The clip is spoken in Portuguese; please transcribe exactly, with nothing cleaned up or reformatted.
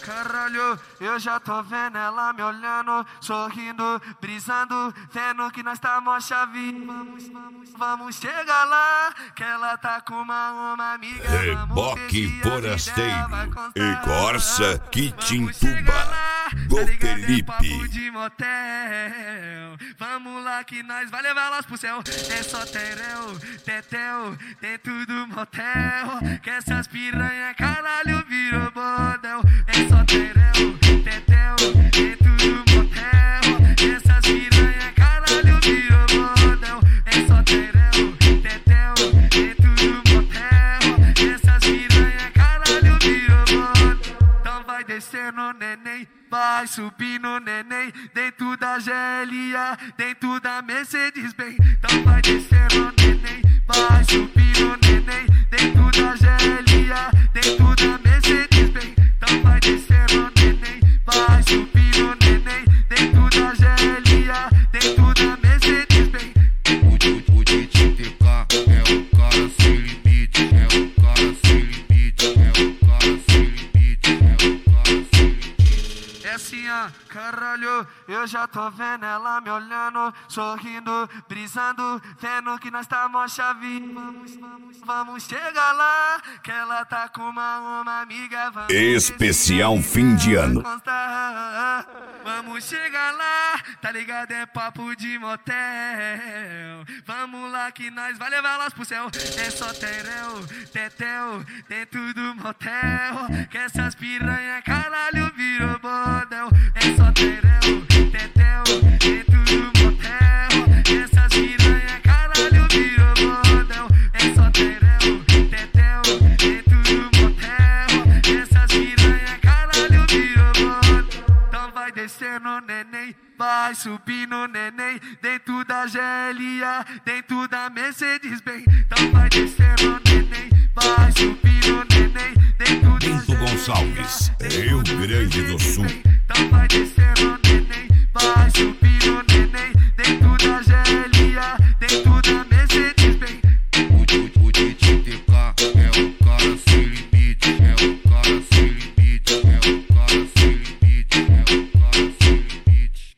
caralho, eu já tô vendo ela me olhando, sorrindo, brisando, vendo que nós tá mó chave. Vamos, vamos, vamos chegar lá, que ela tá com uma, uma amiga. Reboque forasteiro e Corsa Quitintuba. Go Felipe. De motel. Vamos lá que nós vai levar elas pro céu. É só tereu, tetel, dentro do motel. Que essas piranha caralho virou bordel. É só tereu, tetel, dentro do motel. Que essas piranha caralho virou bordel. É só tereu, tetel, dentro do motel. Que essas piranha caralho virou bordel. Então vai descendo, neném. Vai subir no neném, dentro da G L A, dentro da Mercedes-Benz. Então vai descer no neném, vai subir no neném, dentro da G L A, dentro da Mercedes-Benz. Então vai descer no neném, vai subir no neném, dentro da G L A, dentro da Mercedes-Benz. O, o, o D J T K é o cara sem limite, é o cara sem limite, é o cara sem limite, é o cara sem limite. É assim, ó, caralho, eu já tô vendo ela me olhando, sorrindo, brisando, vendo que nós tá mó chave. Vamos, vamos, vamos chegar lá, que ela tá com uma, uma amiga. Vamos especial fim de ano. Vamos chegar lá, tá ligado? É papo de motel. Vamos lá que nós vai levar elas pro céu. É só tereu, tetel, dentro do motel. Que essas piranha caralho virou bordel. É só tereu, tetel, dentro do motel. Que essas piranha caralho virou bordel. É só tereu, tetel, dentro do motel. Que essas piranha caralho virou bordel. Então vai descer no neném, vai subir no neném, dentro da G L A, dentro da Mercedes-Benz. Então vai descer no neném, vai subir no neném, dentro da G L A. Bento Gonçalves, Rio Grande do Sul.